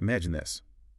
Imagine this.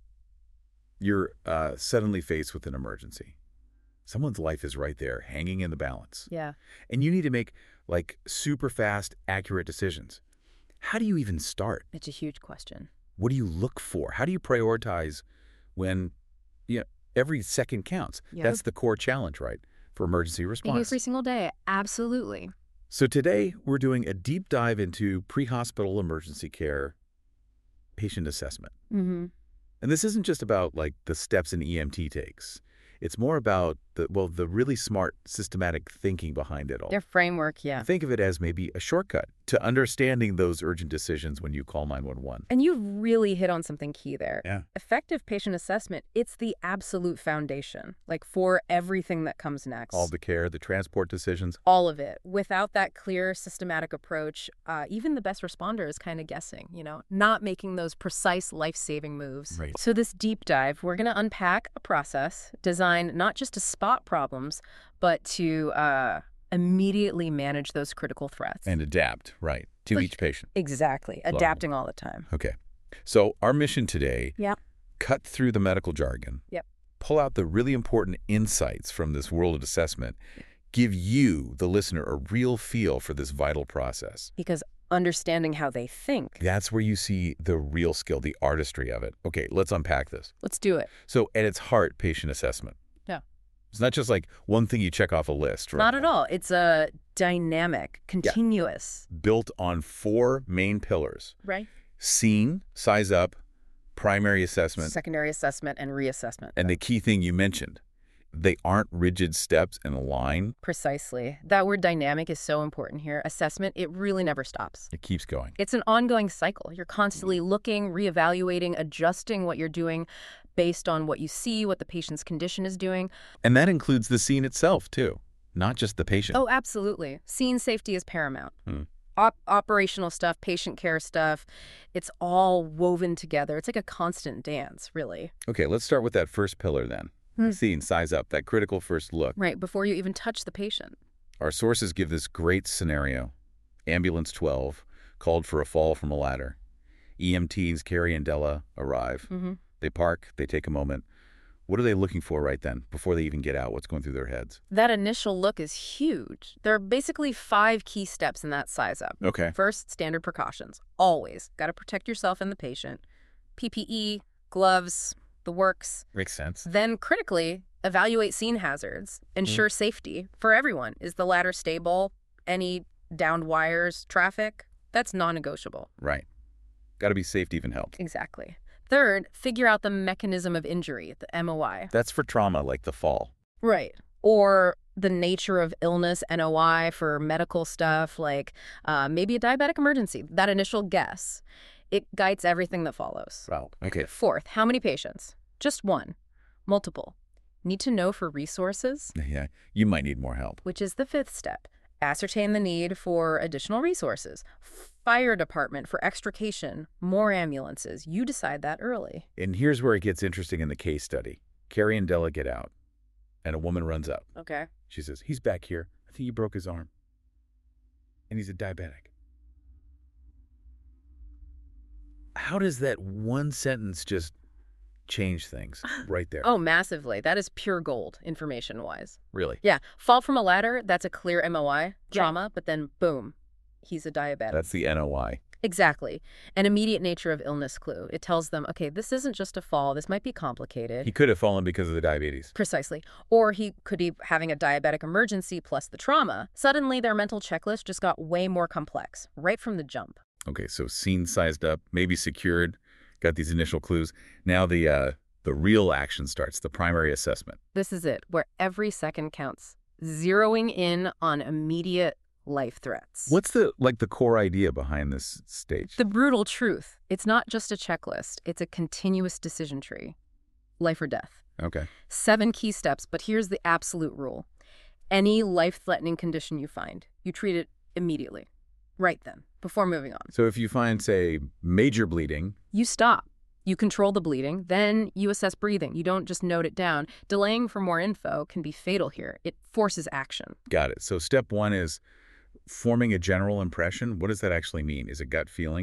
You're suddenly faced with an emergency. Someone's life is right there, hanging in the balance. Yeah. And you need to make, like, super fast, accurate decisions. How do you even start? It's a huge question. What do you look for? How do you prioritize when, you know, every second counts? Yeah. That's the core challenge, right, for emergency response. Every single day. Absolutely. So today, we're doing a deep dive into pre-hospital emergency care patient assessment. Mm-hmm. And this isn't just about, like, the steps an EMT takes. It's more about the really smart, systematic thinking behind it all. Their framework, yeah. Think of it as maybe a shortcut to understanding those urgent decisions when you call 911. And you really hit on something key there. Yeah. Effective patient assessment, it's the absolute foundation, like for everything that comes next. All the care, the transport decisions. All of it. Without that clear, systematic approach, even the best responder is kind of guessing, not making those precise life-saving moves. Right. So this deep dive, we're going to unpack a process designed not just to spot problems, but to immediately manage those critical threats. And adapt, right, to each patient. Exactly. Adapting all the time. Okay. So our mission today, Yep. cut through the medical jargon. Yep. Pull out the really important insights from this world of assessment. Give you, the listener, a real feel for this vital process. Because understanding how they think. That's where you see the real skill, the artistry of it. Okay, let's unpack this. Let's do it. So at its heart, patient assessment. Yeah. It's not just like one thing you check off a list, right? Not at all. It's a dynamic, continuous. Built on 4 main pillars. Right. Scene, size up, primary assessment, Secondary assessment and reassessment. and the key thing you mentioned. They aren't rigid steps in a line. Precisely. That word dynamic is so important here. Assessment, it really never stops. It keeps going. It's an ongoing cycle. You're constantly looking, reevaluating, adjusting what you're doing based on what you see, what the patient's condition is doing. And that includes the scene itself, too, not just the patient. Oh, absolutely. Scene safety is paramount. Hmm. Operational stuff, patient care stuff, it's all woven together. It's like a constant dance, really. Okay, let's start with that first pillar then. Scene, size up, that critical first look. Right, before you even touch the patient. Our sources give this great scenario. Ambulance 12 called for a fall from a ladder. EMTs Carrie and Della arrive. Mm-hmm. They park, they take a moment. What are they looking for right then, before they even get out? What's going through their heads? That initial look is huge. There are basically 5 key steps in that size up. Okay. First, standard precautions. Always. Got to protect yourself and the patient. PPE, gloves, the works. Makes sense. Then, critically, evaluate scene hazards. Ensure safety for everyone. Is the ladder stable? Any downed wires, traffic? That's non-negotiable. Right. Got to be safe to even help. Exactly. Third, figure out the mechanism of injury, the MOI. That's for trauma, like the fall. Right. Or the nature of illness, NOI, for medical stuff, like maybe a diabetic emergency. That initial guess, it guides everything that follows. Wow. Okay. Fourth, how many patients? Just one. Multiple. Need to know for resources, Yeah, you might need more help. which is the 5th step. Ascertain the need for additional resources. Fire department for extrication, more ambulances. You decide that early. And here's where it gets interesting in the case study. Carrie and Della get out, and a woman runs up. Okay. She says, he's back here. I think he broke his arm. And he's a diabetic. How does that one sentence just change things right there? Oh, massively. That is pure gold, information-wise. Really? Yeah. Fall from a ladder, that's a clear MOI, trauma, but then boom, he's a diabetic. That's the NOI. Exactly. An immediate nature of illness clue. It tells them, okay, this isn't just a fall. This might be complicated. He could have fallen because of the diabetes. Precisely. Or he could be having a diabetic emergency plus the trauma. Suddenly, their mental checklist just got way more complex, right from the jump. Okay, so scene sized up, maybe secured, got these initial clues. Now the real action starts, the primary assessment. This is it, where every second counts. Zeroing in on immediate life threats. What's the core idea behind this stage? The brutal truth. It's not just a checklist. It's a continuous decision tree. Life or death. Okay. 7 key steps, but here's the absolute rule. Any life-threatening condition you find, you treat it immediately. Right then, before moving on. So if you find, say, major bleeding, You stop. You control the bleeding, then you assess breathing. You don't just note it down. Delaying for more info can be fatal here. It forces action. got it. So step 1 is forming a general impression. What does that actually mean? Is it gut feeling?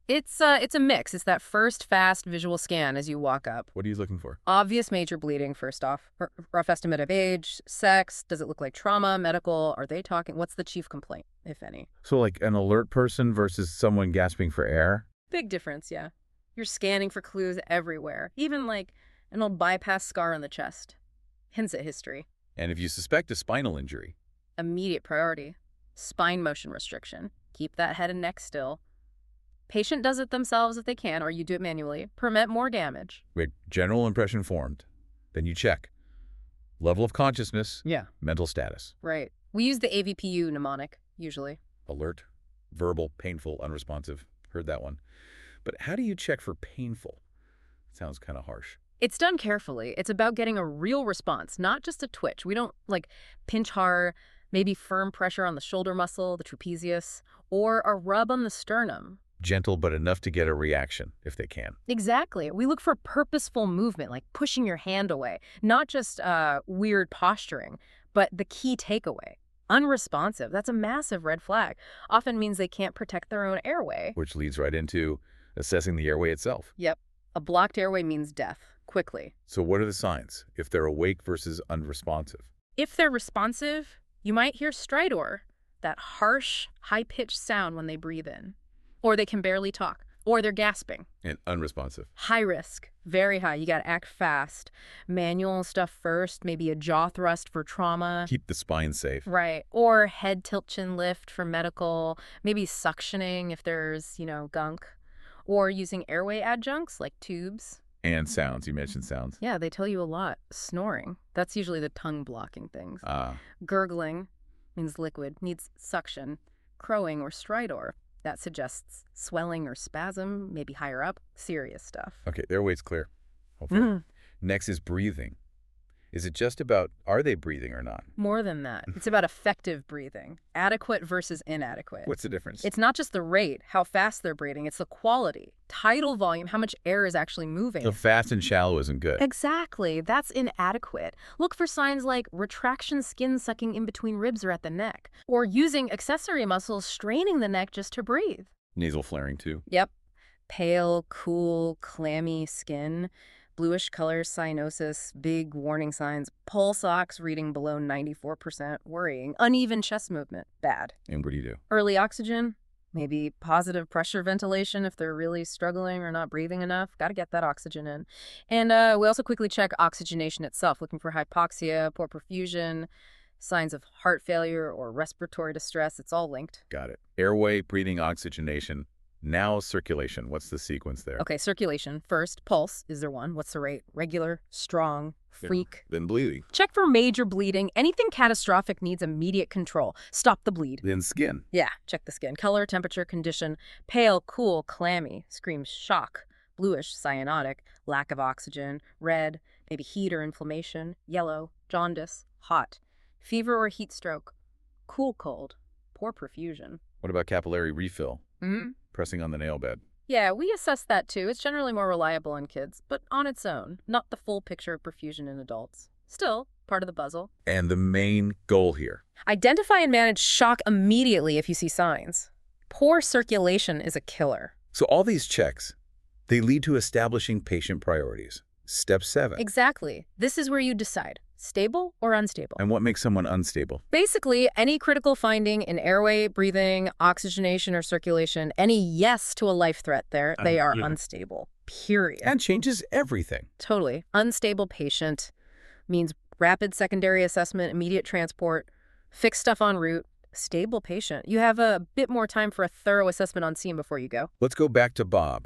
It's a mix. It's that first fast visual scan as you walk up. What are you looking for? Obvious major bleeding, first off. Rough estimate of age, sex, does it look like trauma, medical, are they talking? What's the chief complaint, if any? So like an alert person versus someone gasping for air? Big difference, yeah. You're scanning for clues everywhere, even like an old bypass scar on the chest. Hints at history. And if you suspect a spinal injury, Immediate priority. Spine motion restriction. Keep that head and neck still. Patient does it themselves if they can, or you do it manually. Prevent more damage. with general impression formed, then you check. Level of consciousness, Yeah. mental status, Right. We use the AVPU mnemonic, usually. alert, verbal, painful, unresponsive. Heard that one. But how do you check for painful? Sounds kind of harsh. It's done carefully. It's about getting a real response, not just a twitch. We don't, pinch hard, maybe firm pressure on the shoulder muscle, the trapezius, or a rub on the sternum. Gentle, but enough to get a reaction, if they can. Exactly. We look for purposeful movement, like pushing your hand away, not just weird posturing, but the key takeaway. Unresponsive. That's a massive red flag. Often means they can't protect their own airway. Which leads right into assessing the airway itself. Yep. A blocked airway means death, quickly. So what are the signs if they're awake versus unresponsive? If they're responsive, you might hear stridor, that harsh, high-pitched sound when they breathe in. Or they can barely talk. Or they're gasping. And unresponsive. High risk, very high. You got to act fast. Manual stuff first, maybe a jaw thrust for trauma. Keep the spine safe. Right. Or head tilt chin lift for medical, maybe suctioning if there's, gunk. Or using airway adjuncts like tubes. And sounds. You mentioned sounds. Yeah, they tell you a lot. Snoring. That's usually the tongue blocking things. Gurgling means liquid, needs suction. Crowing or stridor. That suggests swelling or spasm, maybe higher up. Serious stuff. Okay, their airway's clear. Hopefully. Next is breathing. Is it just about are they breathing or not? More than that. It's about effective breathing. Adequate versus inadequate. What's the difference? It's not just the rate, how fast they're breathing. It's the quality, tidal volume, how much air is actually moving. So fast and shallow isn't good. Exactly. That's inadequate. Look for signs like retraction, skin sucking in between ribs or at the neck, or using accessory muscles straining the neck just to breathe. Nasal flaring too. Yep. Pale, cool, clammy skin. Bluish color, cyanosis, big warning signs, pulse ox reading below 94%, worrying, uneven chest movement, bad. And what do you do? Early oxygen, maybe positive pressure ventilation if they're really struggling or not breathing enough. Got to get that oxygen in. And we also quickly check oxygenation itself, looking for hypoxia, poor perfusion, signs of heart failure or respiratory distress. It's all linked. Got it. Airway, breathing, oxygenation. Now circulation. What's the sequence there? Okay, circulation. First, pulse. Is there one? What's the rate? Regular, strong, freak. Then bleeding. Check for major bleeding. Anything catastrophic needs immediate control. Stop the bleed. Then skin. Yeah, check the skin. Color, temperature, condition. Pale, cool, clammy. Screams shock. Bluish, cyanotic. Lack of oxygen. Red, maybe heat or inflammation. Yellow, jaundice. Hot. Fever or heat stroke. Cool, cold. Poor perfusion. What about capillary refill? Mm-hmm. Pressing on the nail bed. Yeah, we assess that too. It's generally more reliable in kids, but on its own, not the full picture of perfusion in adults. Still, part of the puzzle. And the main goal here. Identify and manage shock immediately if you see signs. Poor circulation is a killer. So all these checks, they lead to establishing patient priorities. Step 7. Exactly. This is where you decide, stable or unstable. And what makes someone unstable? Basically, any critical finding in airway, breathing, oxygenation, or circulation, any yes to a life threat there, they are unstable. Period. And changes everything. Totally. Unstable patient means rapid secondary assessment, immediate transport, fix stuff en route. Stable patient. You have a bit more time for a thorough assessment on scene before you go. Let's go back to Bob,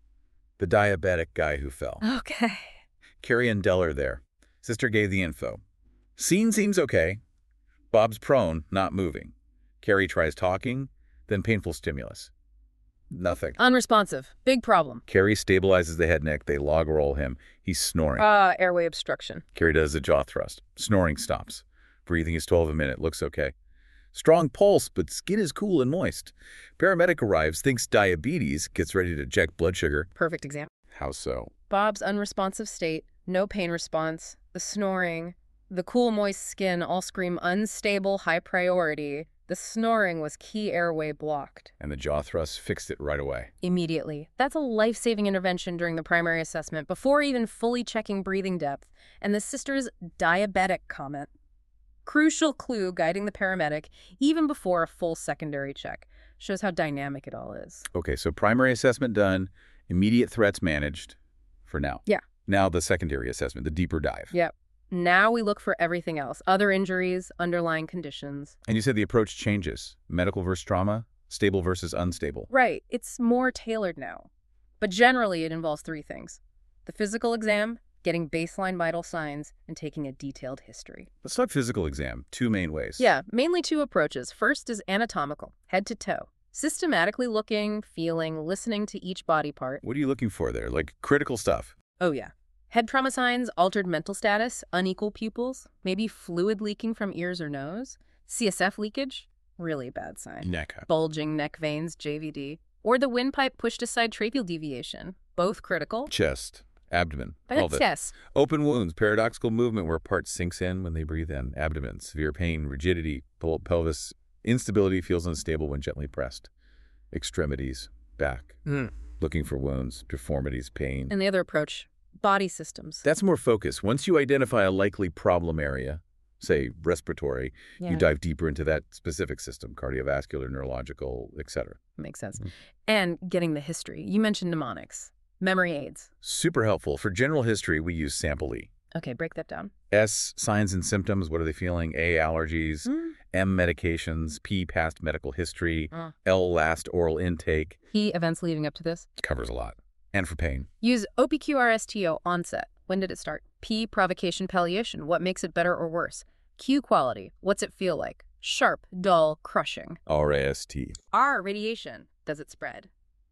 the diabetic guy who fell. Okay. Carrie and Dell are there. Sister gave the info. Scene seems okay. Bob's prone, not moving. Carrie tries talking, then painful stimulus. Nothing. Unresponsive. Big problem. Carrie stabilizes the head neck. They log roll him. He's snoring. Airway obstruction. Carrie does a jaw thrust. Snoring stops. Breathing is 12 a minute. Looks okay. Strong pulse, but skin is cool and moist. Paramedic arrives, thinks diabetes, gets ready to check blood sugar. Perfect example. How so? Bob's unresponsive state, no pain response, the snoring, the cool, moist skin all scream unstable, high priority. The snoring was key airway blocked. And the jaw thrust fixed it right away. Immediately. That's a life-saving intervention during the primary assessment before even fully checking breathing depth. And the sister's diabetic comment. Crucial clue guiding the paramedic even before a full secondary check. Shows how dynamic it all is. Okay, so primary assessment done, immediate threats managed for now. Yeah. Now the secondary assessment, the deeper dive. Yep. Now we look for everything else. Other injuries, underlying conditions. And you said the approach changes. Medical versus trauma, stable versus unstable. Right. It's more tailored now. But generally it involves three things. The physical exam, getting baseline vital signs, and taking a detailed history. Let's talk physical exam, two main ways. Yeah, mainly two approaches. First is anatomical, head to toe. Systematically looking, feeling, listening to each body part. What are you looking for there? Like critical stuff. Oh yeah. Head trauma signs, altered mental status, unequal pupils, maybe fluid leaking from ears or nose, CSF leakage, really bad sign. Neck. Bulging neck veins, JVD, or the windpipe pushed aside tracheal deviation, both critical. Chest, abdomen, But pelvis. yes, Open wounds, paradoxical movement where part sinks in when they breathe in, abdomen, severe pain, rigidity, pelvis, instability, feels unstable when gently pressed, extremities, back, looking for wounds, deformities, pain. and the other approach, body systems. That's more focus. Once you identify a likely problem area, say respiratory, Yeah. you dive deeper into that specific system, cardiovascular, neurological, etc. Makes sense. And getting the history. You mentioned mnemonics, memory aids. Super helpful. For general history, we use Sample E. Okay, break that down. S, signs and symptoms, what are they feeling? A, allergies. M, medications. P, past medical history. L, last oral intake. Key events leading up to this. Covers a lot. And for pain. Use OPQRSTO onset. When did it start? P, provocation, palliation. What makes it better or worse? Q, quality. What's it feel like? Sharp, dull, crushing. RAST. R, radiation. Does it spread?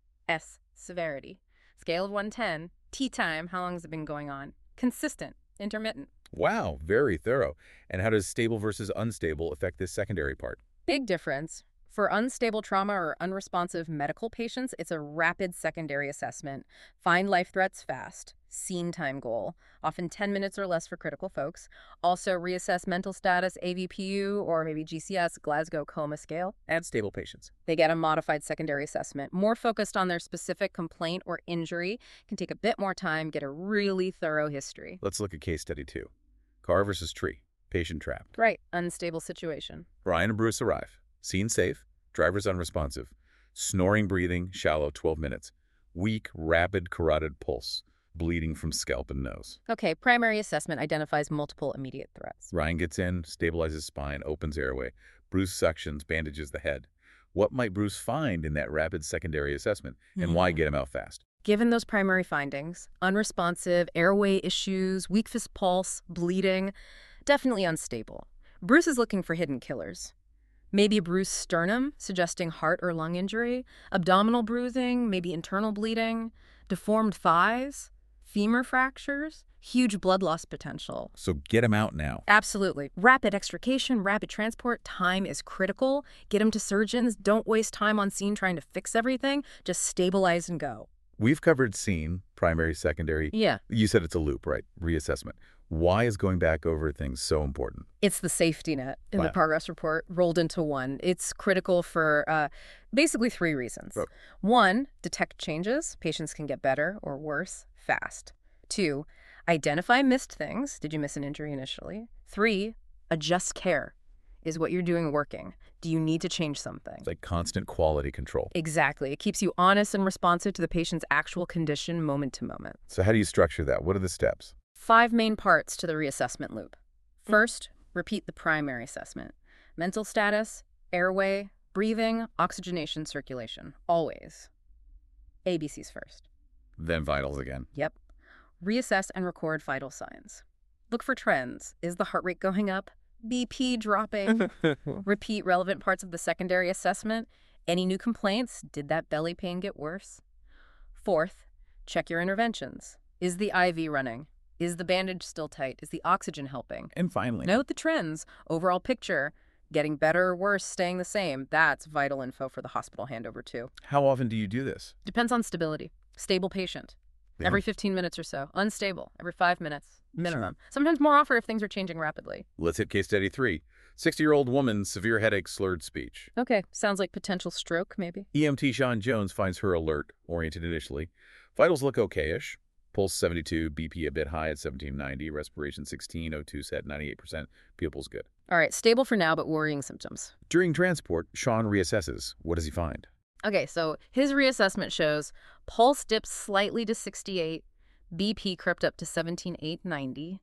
S, severity. Scale of 1 to 10. T time. How long has it been going on? Consistent, intermittent. Wow, very thorough. And how does stable versus unstable affect this secondary part? Big difference. For unstable trauma or unresponsive medical patients, it's a rapid secondary assessment. Find life threats fast. Scene time goal. Often 10 minutes or less for critical folks. Also reassess mental status, AVPU, or maybe GCS, Glasgow Coma Scale. And stable patients. They get a modified secondary assessment, more focused on their specific complaint or injury. Can take a bit more time, get a really thorough history. Let's look at case study 2. Car versus tree. Patient trapped. Right, unstable situation. Brian and Bruce arrive. Scene safe. Driver's unresponsive. Snoring, breathing, shallow, 12 minutes. Weak, rapid carotid pulse. Bleeding from scalp and nose. Okay, primary assessment identifies multiple immediate threats. Ryan gets in, stabilizes spine, opens airway. Bruce suctions, bandages the head. What might Bruce find in that rapid secondary assessment, and why get him out fast? Given those primary findings, unresponsive, airway issues, weak fist pulse, bleeding, definitely unstable. Bruce is looking for hidden killers. Maybe Bruce sternum, suggesting heart or lung injury, abdominal bruising, maybe internal bleeding, deformed thighs, femur fractures, huge blood loss potential. So get him out now. Absolutely. Rapid extrication, rapid transport, time is critical. Get him to surgeons. Don't waste time on scene trying to fix everything. Just stabilize and go. We've covered scene, primary, secondary. Yeah. You said it's a loop, right? Reassessment. Why is going back over things so important? It's the safety net in Wow. the progress report rolled into one. It's critical for basically 3 reasons. Oh. 1, detect changes. Patients can get better or worse fast. 2, identify missed things. Did you miss an injury initially? 3, adjust care. Is what you're doing working? Do you need to change something? It's like constant quality control. Exactly. It keeps you honest and responsive to the patient's actual condition moment to moment. So how do you structure that? What are the steps? 5 main parts to the reassessment loop. First, repeat the primary assessment. Mental status, airway, breathing, oxygenation, circulation. Always. ABCs first. Then vitals again. Yep. Reassess and record vital signs. Look for trends. Is the heart rate going up? BP dropping? Repeat relevant parts of the secondary assessment. Any new complaints? Did that belly pain get worse? Fourth, check your interventions. Is the IV running? Is the bandage still tight? Is the oxygen helping? And finally, Note the trends. Overall picture. Getting better or worse, staying the same. That's vital info for the hospital handover too. how often do you do this? Depends on stability. Stable patient. Every 15 minutes or so. Unstable. Every 5 minutes. Minimum. Sometimes more often if things are changing rapidly. Let's hit case study 3. 60-year-old woman, severe headache, slurred speech. Okay, sounds like potential stroke, maybe. EMT Sean Jones finds her alert, oriented initially. Vitals look okayish. Pulse 72, BP a bit high at 1790, respiration 16, O2 set 98%, pupils good. All right, stable for now, but worrying symptoms. During transport, Sean reassesses. What does he find? Okay, so his reassessment shows pulse dips slightly to 68, BP crept up to 17,890,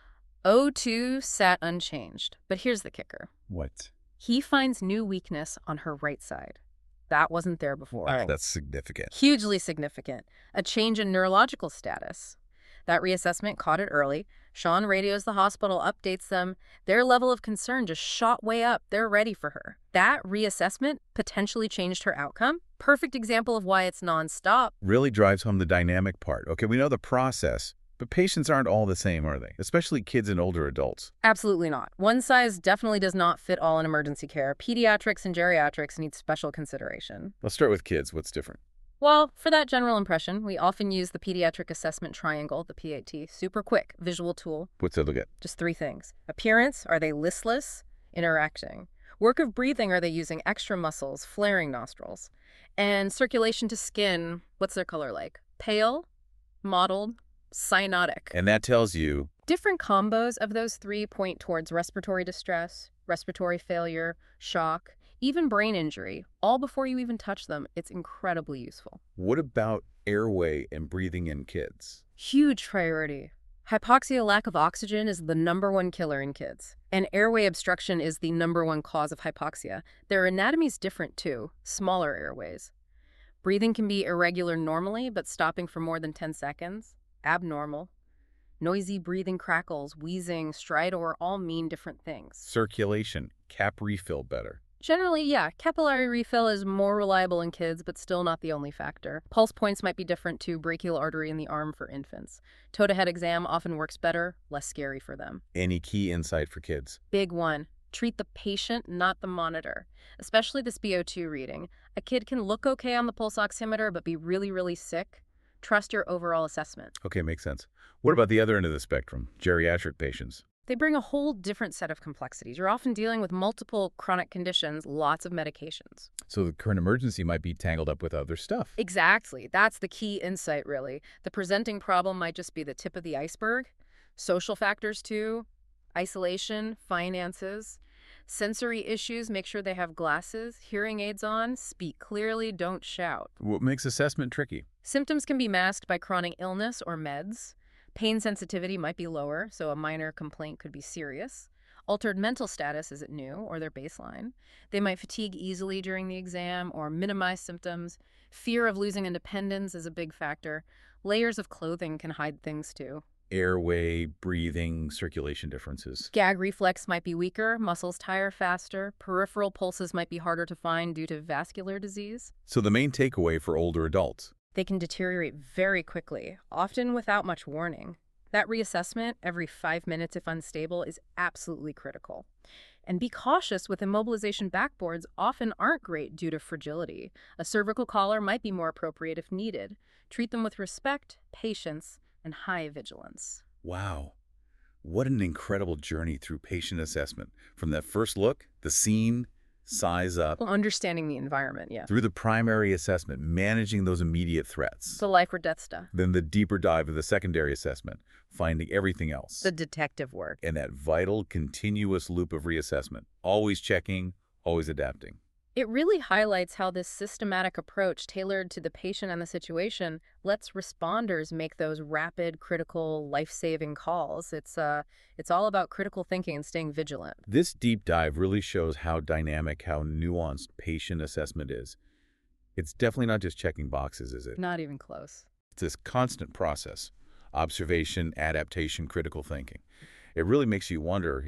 O2 sat unchanged. But here's the kicker. What? He finds new weakness on her right side. That wasn't there before. That's significant. Hugely significant. A change in neurological status. That reassessment caught it early. Sean radios the hospital, updates them. Their level of concern just shot way up. They're ready for her. That reassessment potentially changed her outcome. Perfect example of why it's nonstop. Really drives home the dynamic part. Okay, we know the process, but patients aren't all the same, are they? Especially kids and older adults. Absolutely not. One size definitely does not fit all in emergency care. Pediatrics and geriatrics need special consideration. Let's start with kids. What's different? Well, for that general impression, we often use the Pediatric Assessment Triangle, the PAT. Super quick, visual tool. What's it look at? Just 3 things. Appearance, are they listless? Interacting. Work of breathing, are they using extra muscles, flaring nostrils? And circulation to skin, what's their color like? Pale, mottled, cyanotic. And that tells you... Different combos of those 3 point towards respiratory distress, respiratory failure, shock, even brain injury, all before you even touch them. It's incredibly useful. What about airway and breathing in kids? Huge priority. Hypoxia, lack of oxygen, is the #1 killer in kids. And airway obstruction is the #1 cause of hypoxia. Their anatomy's different too, smaller airways. Breathing can be irregular normally, but stopping for more than 10 seconds, abnormal. Noisy breathing, crackles, wheezing, stridor all mean different things. Circulation, cap refill better. Generally, yeah, capillary refill is more reliable in kids, but still not the only factor. Pulse points might be different too, brachial artery in the arm for infants. Toe-to-head exam often works better, less scary for them. Any key insight for kids? Big one. Treat the patient, not the monitor. Especially this BO2 reading. A kid can look okay on the pulse oximeter, but be really, really sick. Trust your overall assessment. Okay, makes sense. What about the other end of the spectrum, geriatric patients? They bring a whole different set of complexities. You're often dealing with multiple chronic conditions, lots of medications. So the current emergency might be tangled up with other stuff. Exactly. That's the key insight, really. The presenting problem might just be the tip of the iceberg. Social factors, too. Isolation, finances. Sensory issues, make sure they have glasses, hearing aids on, speak clearly, don't shout. What makes assessment tricky? Symptoms can be masked by chronic illness or meds. Pain sensitivity might be lower, so a minor complaint could be serious. Altered mental status, is it new, or their baseline? They might fatigue easily during the exam or minimize symptoms. Fear of losing independence is a big factor. Layers of clothing can hide things too. Airway, breathing, circulation differences. Gag reflex might be weaker, muscles tire faster, peripheral pulses might be harder to find due to vascular disease. So the main takeaway for older adults. They can deteriorate very quickly, often without much warning. That reassessment every 5 minutes if unstable is absolutely critical. And be cautious with immobilization backboards, often aren't great due to fragility. A cervical collar might be more appropriate if needed. Treat them with respect, patience, and high vigilance. Wow. What an incredible journey through patient assessment. From that first look, the scene, size up, Well, understanding the environment, yeah. through the primary assessment, managing those immediate threats. The life or death stuff. Then the deeper dive of the secondary assessment, finding everything else. The detective work. And that vital, continuous loop of reassessment. Always checking, always adapting. It really highlights how this systematic approach, tailored to the patient and the situation, lets responders make those rapid, critical, life-saving calls. It's all about critical thinking and staying vigilant. This deep dive really shows how dynamic, how nuanced patient assessment is. It's definitely not just checking boxes, is it? Not even close. It's this constant process. Observation, adaptation, critical thinking. It really makes you wonder,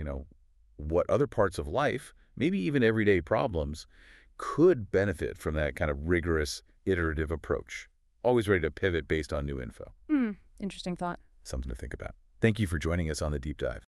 what other parts of life, maybe even everyday problems, could benefit from that kind of rigorous, iterative approach. Always ready to pivot based on new info. Interesting thought. Something to think about. Thank you for joining us on The Deep Dive.